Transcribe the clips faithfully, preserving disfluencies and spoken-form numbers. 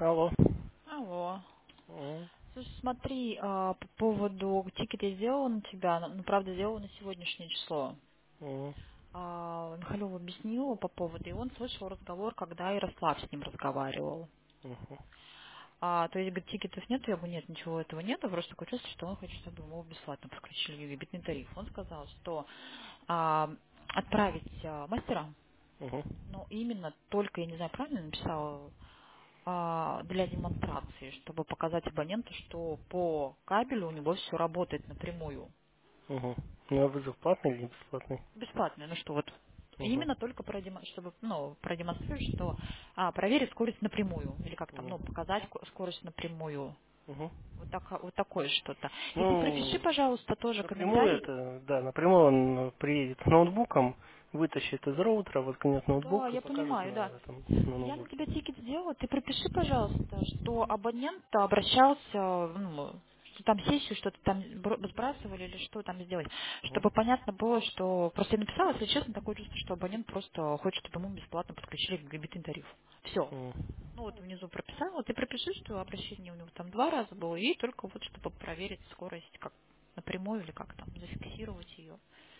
Алло. Алло. М, Слушай, смотри, а, по поводу тикета я сделала на тебя, ну, ну, правда, сделала на сегодняшнее число. м, А, Михалёв объяснила по поводу, и он слышал разговор, когда Ярослав с ним разговаривал. мгм, А, то есть, говорит, тикетов нет, я говорю, нет, ничего этого нет, просто такое чувство, что он хочет, чтобы ему бесплатно подключили дебетный тариф. Он сказал, что а, отправить а, мастера, мгм, ну, именно только, я не знаю, правильно написала, а, для демонстрации, чтобы показать абоненту, что по кабелю у него все работает напрямую. мгм. Ну, а вызов платный или бесплатный? Бесплатно. Ну что вот Мгм, именно только продемо- чтобы ну, продемонстрировать, что а, проверить скорость напрямую. Или как там, мгм, ну, показать ко- скорость напрямую. мгм. Вот, так, вот такое что-то. И ты пропиши, Ну, пожалуйста, тоже напрямую комментарий. это, да, напрямую он приедет с ноутбуком, вытащит из роутера, воткнет Да, ноутбук и я покажет понимаю, на да. этом, на Я на ноутбуке. тебя тикет сделала, ты пропиши, пожалуйста, что абонент обращался, ну, что там сессию что-то там бро- сбрасывали или что там сделать, Мгм, чтобы понятно было, что... Просто я написала, если честно, такое чувство, что абонент просто хочет, чтобы ему бесплатно подключили гигабитный тариф. Все. м. Ну вот внизу прописала, ты пропиши, что обращение у него там два раза было, и только вот чтобы проверить скорость, как напрямую или как там, зафиксировать ее.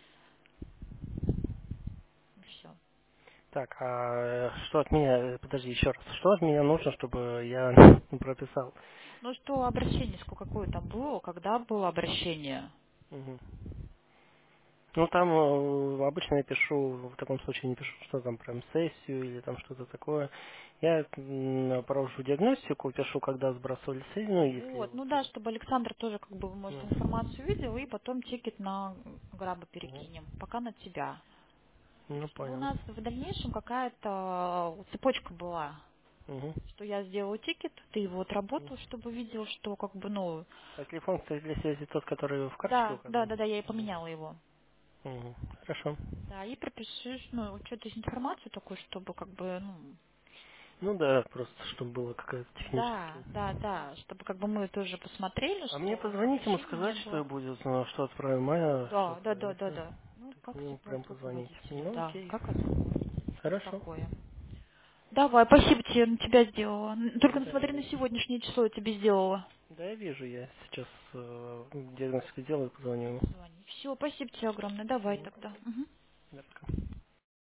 Все. Так, а что от меня, э, подожди еще раз, что от меня нужно, чтобы я прописал? Ну что обращение, сколько какое там было, когда было обращение? Мгм. Ну, там э, обычно я пишу, в таком случае не пишу, что там прям сессию или там что-то такое. Я м, провожу диагностику, пишу, когда сбрасывали сессию, ну, если Вот, вот... ну да, чтобы Александр тоже как бы, может, Ну, информацию видел, и потом тикет на граба мгм. перекинем, пока на тебя. Ну, Чтобы у понял. нас в дальнейшем какая-то цепочка была, Мгм. что я сделала тикет, ты его отработал, чтобы видел, что как бы, ну, А телефон, кстати, для связи тот, который в карточке да, да, указан? да, да, я и поменяла его. Мгм. Хорошо. Да, и пропишешь, ну, что-то информацию такую, чтобы как бы, ну, Ну да, просто чтобы было какая-то да, техническая. да, да, чтобы как бы мы тоже посмотрели, А мне что позвонить ему обращений не сказать, было. что будет, ну, что отправим, а я что Да, да, отправим, да, и да, все. да. Ну, Так как ему всегда, прям как позвонить. руководителю, Ну, да, окей. как от руководителя. Тут Хорошо. такое. Давай, спасибо тебе, на тебя сделала. Н- Только Да, насмотри на не сегодняшнее число я тебе сделала. Да, я вижу, я сейчас э, диагностику делаю, позвоню ему. Позвони. Все, спасибо тебе огромное. Давай Мгм. тогда. Мгм. Да, пока.